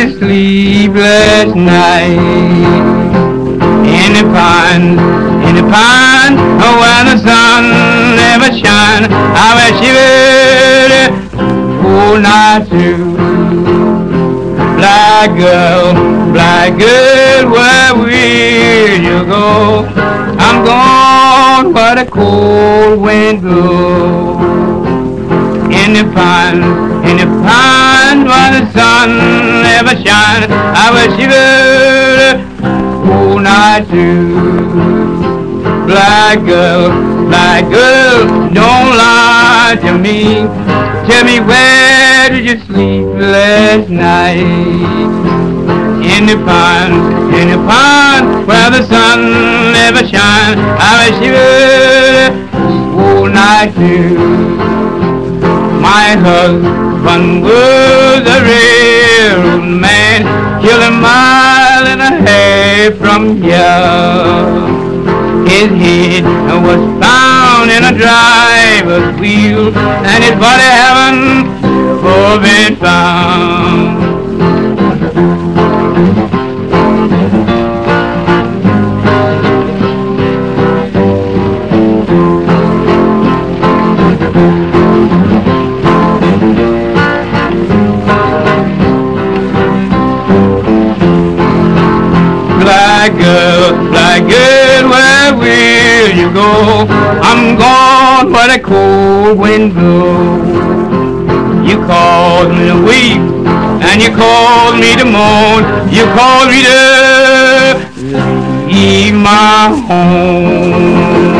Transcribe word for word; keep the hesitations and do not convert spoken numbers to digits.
a sleepless night. In the pond, in the pond, oh, where the sun never shines, I will shiver all night through. Black girl, black girl, where will you go? I'm gone where the cold wind blows. In the pond, in the pond, where the sun never shines, I will shiver all night through. Black girl, black girl, don't lie to me. Tell me, where did you sleep last night? In the pond, in the pond, where the sun never shines, I will shiver all night through. My husband was a railroad man, killed a mile and a half from here. His head was found in a driver's wheel, and his body haven't been found. Black girl, black girl, where will you go? I'm gone where the cold wind blows. You called me to weep, and you called me to mourn. You called me to leave my home.